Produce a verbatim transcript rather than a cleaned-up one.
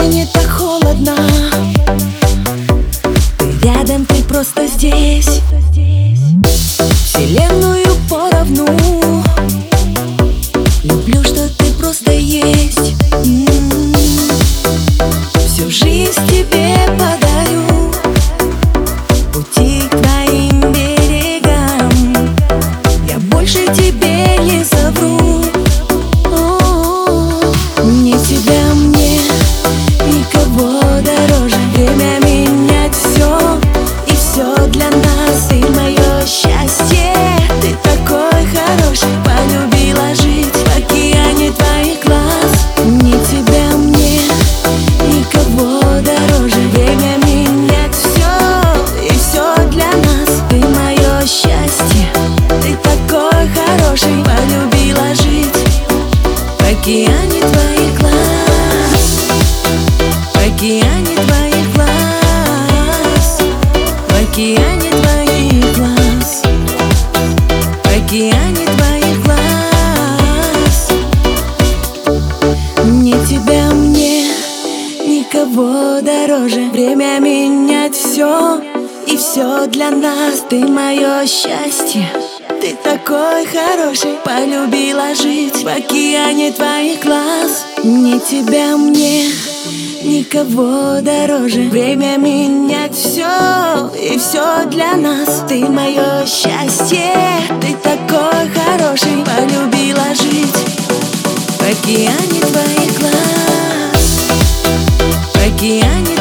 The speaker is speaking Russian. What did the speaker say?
мне не так холодно. Ты рядом, ты просто здесь. Вселенную поровну. Люблю, что ты просто есть. М-м-м. Всю жизнь тебе подарю, пути к твоим берегам. Я больше тебе не совру. О-о-о. Не тебя мне, никого дороже. Время менять все, и все для нас. Ты мое счастье, ты такой хороший. Полюбила жить в океане твоих глаз. Не тебя мне, никого дороже. Время менять все, и все для нас. Ты мое счастье, ты такой хороший. Полюбила жить в океане твоих глаз. В океане твоих глаз. В океане твоих глаз. В океане твоих глаз. Не тебя мне, никого дороже. Время менять все, и все для нас. Ты мое счастье, ты такой хороший. Полюбила жить в океане твоих глаз. Не тебя мне, никого дороже. Время менять все, и все для нас. Ты мое счастье, ты такой хороший. Полюбила жить в океане твоих глаз. В океане